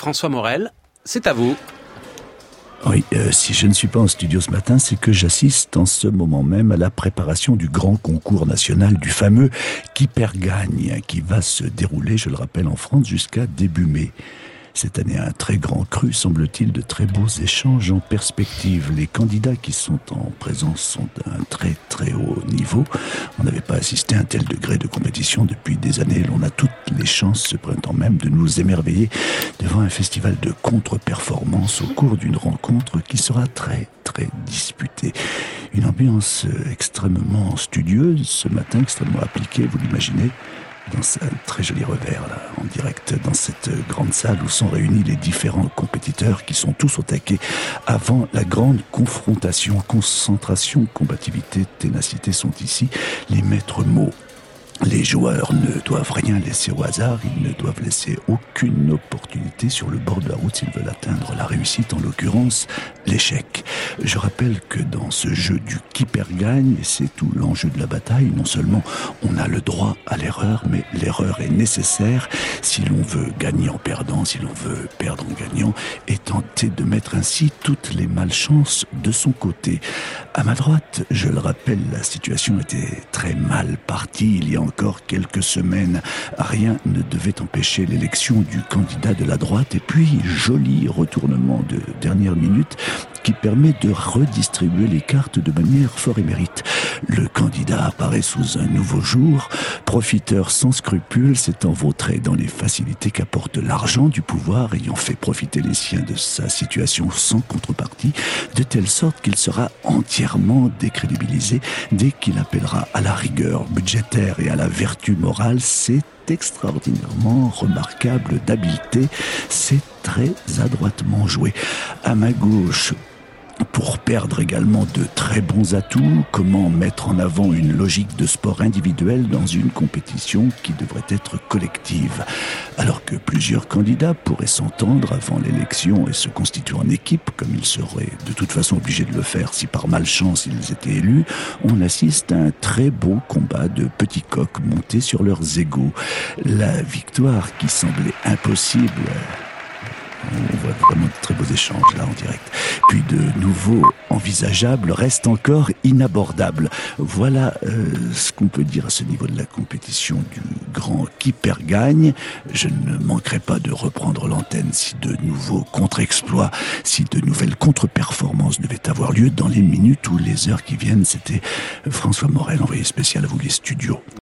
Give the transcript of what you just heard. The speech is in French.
François Morel, c'est à vous. Oui, si je ne suis pas en studio ce matin, c'est que j'assiste en ce moment même à la préparation du grand concours national du fameux Qui perd gagne, qui va se dérouler, je le rappelle, en France jusqu'à début mai. Cette année, un très grand cru, semble-t-il, de très beaux échanges en perspective. Les candidats qui sont en présence sont d'un très très haut niveau. On n'avait pas assisté à un tel degré de compétition depuis des années. L'on a toutes les chances ce printemps même de nous émerveiller devant un festival de contre-performance au cours d'une rencontre qui sera très très disputée. Une ambiance extrêmement studieuse ce matin, extrêmement appliquée, vous l'imaginez, dans un très joli revers, là, en direct, dans cette grande salle où sont réunis les différents compétiteurs qui sont tous au taquet avant la grande confrontation. Concentration, combativité, ténacité sont ici les maîtres mots. Les joueurs ne doivent rien laisser au hasard, ils ne doivent laisser aucune opportunité sur le bord de la route s'ils veulent atteindre la réussite, en l'occurrence l'échec. Je rappelle que dans ce jeu du qui perd gagne, c'est tout l'enjeu de la bataille, non seulement on a le droit à l'erreur, mais l'erreur est nécessaire si l'on veut gagner en perdant, si l'on veut perdre en gagnant, et tenter de mettre ainsi toutes les malchances de son côté. À ma droite, je le rappelle, la situation était très mal partie il y a encore quelques semaines. Rien ne devait empêcher l'élection du candidat de la droite, et puis joli retournement de dernière minute qui permet de redistribuer les cartes de manière fort émérite. Le candidat apparaît sous un nouveau jour, profiteur sans scrupules, s'étant vautré dans les facilités qu'apporte l'argent du pouvoir, ayant fait profiter les siens de sa situation sans contrepartie, de telle sorte qu'il sera entièrement décrédibilisé dès qu'il appellera à la rigueur budgétaire et à la vertu morale. C'est extraordinairement remarquable d'habileté, c'est très adroitement joué. À ma gauche, pour perdre également de très bons atouts, comment mettre en avant une logique de sport individuel dans une compétition qui devrait être collective. Alors que plusieurs candidats pourraient s'entendre avant l'élection et se constituer en équipe, comme ils seraient de toute façon obligés de le faire si par malchance ils étaient élus, on assiste à un très beau combat de petits coqs montés sur leurs égaux. La victoire qui semblait impossible... On voit vraiment de très beaux échanges là en direct. Puis de nouveau envisageable reste encore inabordable. Voilà ce qu'on peut dire à ce niveau de la compétition du grand qui perd gagne. Je ne manquerai pas de reprendre l'antenne si de nouveaux contre-exploits, si de nouvelles contre-performances devaient avoir lieu dans les minutes ou les heures qui viennent. C'était François Morel, envoyé spécial à vous les studios.